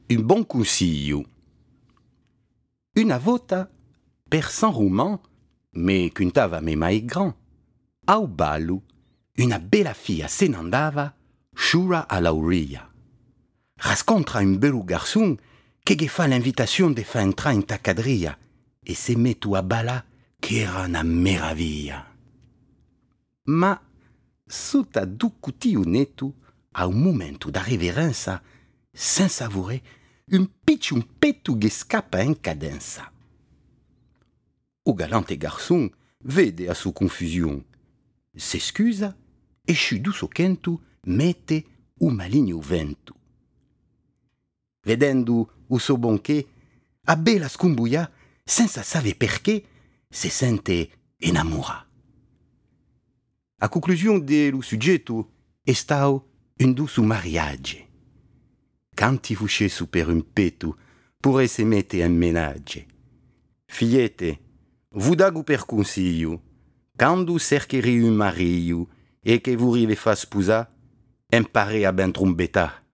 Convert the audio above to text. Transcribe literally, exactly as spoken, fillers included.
un bon consiglio. Una volta, per San Roman, me cuntava me mai gran, au ballo, una bella fia se n'andava, sciura alla orilla. Rascontra un bello garçon che gli fa l'invitation de fa entrar in ta quadrilla e se metto a balla che era una meraviglia. Ma, sotto du cutiu netto, a un momento da reverenza, senza savourer, un picciun petto che scappa in cadenza. O galante garçon vede a sua confusion, s'escusa e sciù du so chento mette un maligno vento. Vedendo o suo bonché, a bella scumbuia, senza saber perché, se sente innamora. A conclusione dello soggetto è stato un doce mariage. Canti fuscesso per un petto, pure se mette in menage. Figliette, vu dago per consiglio, quando cercherì un mario e che vous rive fa sposa, imparez a ben trombetta.